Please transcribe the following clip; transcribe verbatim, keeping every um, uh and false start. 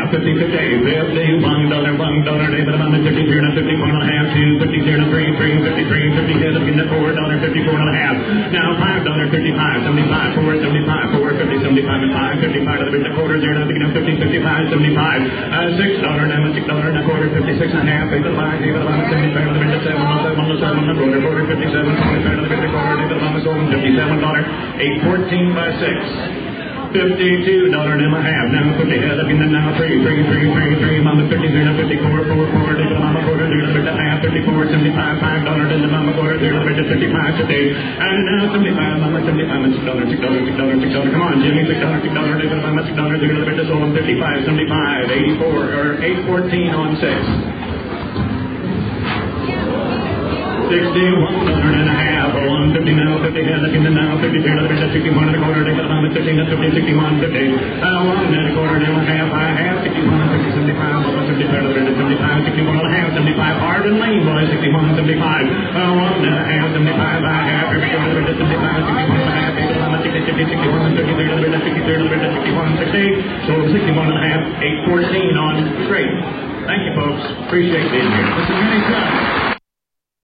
fifty, fifty, fifty, one dollar, one dollar, David, I'm at fifty, zero, fifty-one and a half, two, fifty, zero, three, three, fifty-three, fifty, seven, in the four dollar, fifty-four and a half. Now five dollar, fifty-five, seventy-five, four, seventy-five, four, fifty, seventy-five, and five, fifty-five to the bit, a quarter, zero, beginning fifty, fifty-five, seventy-five, uh, six dollar, now six dollar and a quarter, fifty-six and a half, eight dollar, five, David, I'm at seventy-five to the bit, seven, one, seven, one, quarter, quarter, fifty-seven, twenty-five to the bit, a quarter, David, I'm at fifty-seven dollar, eight, fourteen by six. Fifty-two dollars and a half. Now fifty head up in the now three, three, three, three, three. Mama fifty zero, fifty-four, four, four. Little mama quarter, little bit of half. Fifty-four, seventy-five, five dollars. In the mama quarter, little bit of fifty-five today. And now seventy-five, mama seventy-five, six dollars, six dollars, six dollars, six dollars. Come on, Jimmy, six dollars, six dollars. Little mama six dollars, little bit of soul. Fifty-five, seventy-five, eighty-four, or eight fourteen on six. Sixty-one dollar and a half, or one fifty now, fifty head up in the now, fifty-three dollars, sixty-one and a quarter, take it on the fifteen, fifty, sixty-one, fifty, uh, one and a quarter, now a half, I have, sixty-one, fifty, seventy-five, seventy-five, seventy-five, sixty-one and a half, seventy-five, Arden Lane boy, sixty-one, seventy-five, uh, one and a half, seventy-five, I have, every quarter, seventy-five, sixty-one and a half, sixty, sixty, sixty-one, thirty-three, sixty-three, sixty-one, sixty, so sixty-one and a half, eight fourteen on straight. Thank you, folks. Appreciate being here. This is Kenny Scott.